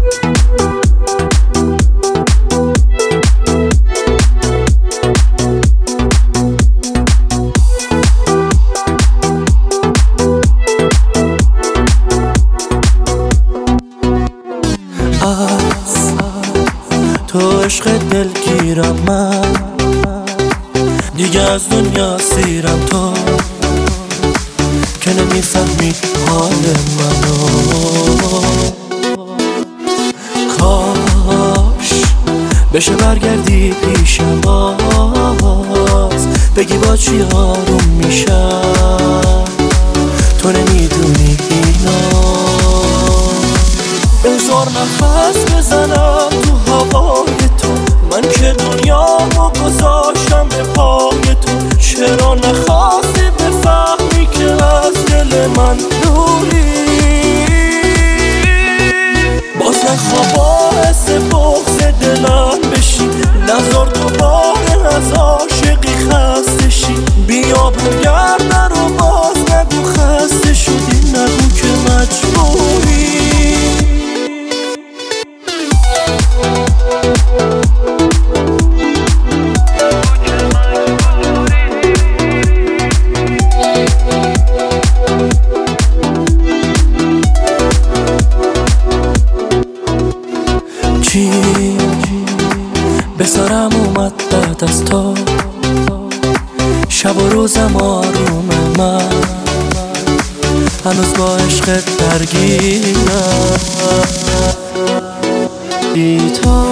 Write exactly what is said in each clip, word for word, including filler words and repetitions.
تو عشق دلگیرم من، دیگه از دنیا سیرم تو که نمیفهمی حال منو. کاش بشه برگردی پیشم باز، بگی با چی آروم میشم، تو نمیدونی اینا. بذار نفس بزنم تو هوای تو، من که دنیامو گذاشتم به پای تو. چرا نخواستی بفهمی که از دل من دوری؟ باز نخوا باعث بغض دلم بشی، نذار دوباره از عاشقی خسته شی. بیا برگرد رو باز نگو خسته شدی، نگو که مجبوری. چی به سرم اومد بعد از تو، شب و روزم آروم من، هنوز با عشقت درگیرم. بی تو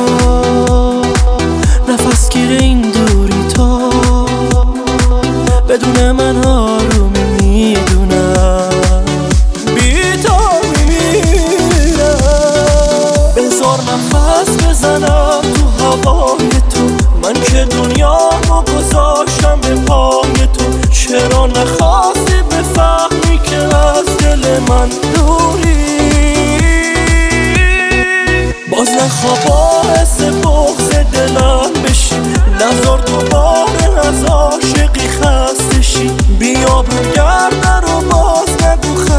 نفس گیر این دوری، تو بدون من آرومی میدونم، بی تو میمیرم. بذار نفس بزنم تو هوای تو، من که دنیامو گذاشتم به پای تو. چرا نخواستی بفهمی که از دل من دوری؟ باز نخوا باعث بغض دلم بشی، نذار دوباره از عاشقی خسته شی. بیا برگرد رو باز نگو